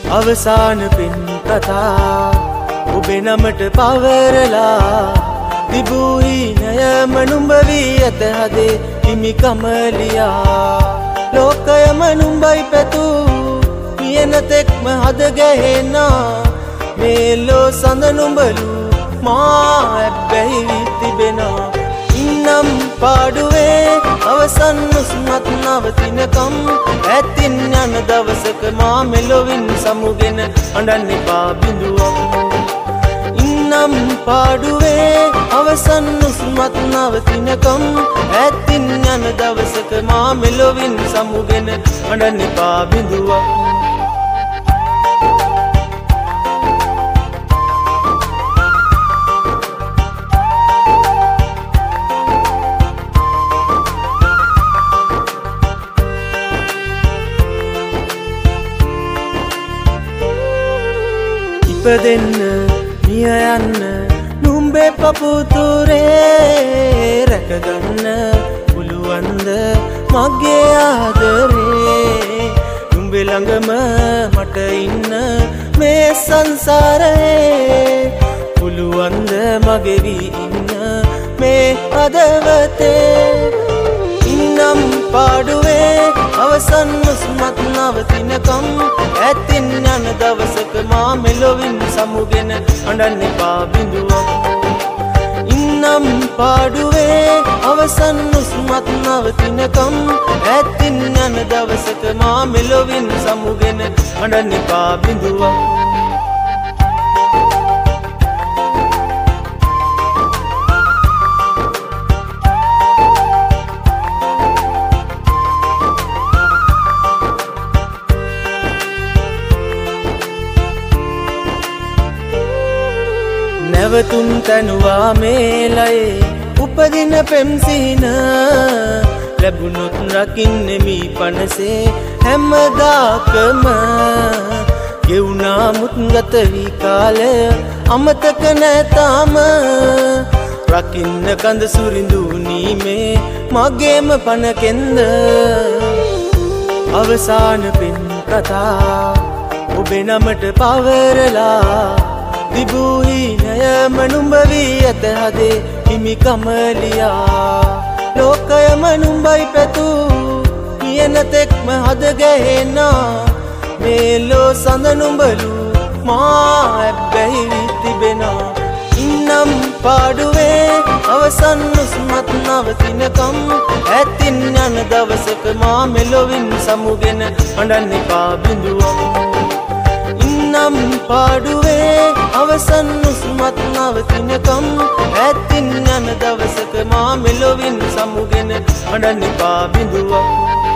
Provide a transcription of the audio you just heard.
අවසාන පෙන් කතා ඔබේ නමට පවරලා තිබූහි නයම නුඹ වී ඇත හදේ හිමිකමලියා ලෝකයම නුඹයි පැතූ කියන තෙක්ම හද ගැහෙනා මේලෝ සඳ නුඹලු මා ඇබ්බැහි වී තිබෙනා ඉන්නම් පාඩුවේ අවසන් උස්මත් නවතිනකම් ඇතින් යන දවසක මා මෙලොවින් සමුගෙන අඬන්න එපා බිඳුවක් ඉන්නම් පාඩුවේ අවසන් උස්මත් නවතිනකම් ඇතින් යන දවසක මා මෙලොවින් සමුගෙන අඬන්න එපා බිඳුවක් ඉපදෙන්න මිය යන්න නුඹේ පපුතුරේ රැකගන්න පුළුවන්ද මගේ ආදරේ නුඹේ ළඟම මට ඉන්න මේ සංසාරේ පුළුවන්ද මගේ වී ඉන්න මේ හදවතේ ඉන්නම් පාඩුවේ අවසන් උස්මත් නවතිනකම් ඇතින් යන දවසක මා මෙලොවින් සමුගෙන අඬන්න එපා බිඳුවක් ඉන්නම් පාඩුවේ අවසන් උස්මත් නවතිනකම් ඇතින් යන දවසක මා මෙලොවින් සමුගෙන අඬන්න එපා බිඳුවක් නැවතුම් තැනුවා මේලයේ උපදින පෙම්සිහින ලැබුණොත් රකින්නෙමි පනසේ හැමදාකම ගෙවුනා මුත්ගත වී කාලය අමතක නැතාම රකින්න කඳ සුරිඳුනීමේ මගේම පනකෙන්ද අවසාන පෙන් කතා ඔබේ නමට පවරලා තිබූහි නයම නුඹ වී ඇත හදේ හිමිකමලියා ලෝකයම නුඹයි පැතූ කියන තෙක්ම හද ගැහෙනා මේලෝ සඳ නුඹලු මා ඇබ්බැහි වී තිබෙනා ඉන්නම් පාඩුවේ අවසන් උස්මත් නවතිනකම් ඇතින් යන දවසක මා මෙලොවින් සමුගෙන අඬන්න එපා බිඳුවක් ඉන්නම් පාඩුවේ අවසන් උස්මත් නවතිනකම් ඇතින් යන දවසක මා මෙලොවින් සමුගෙන අඬන්න එපා බිඳුවක්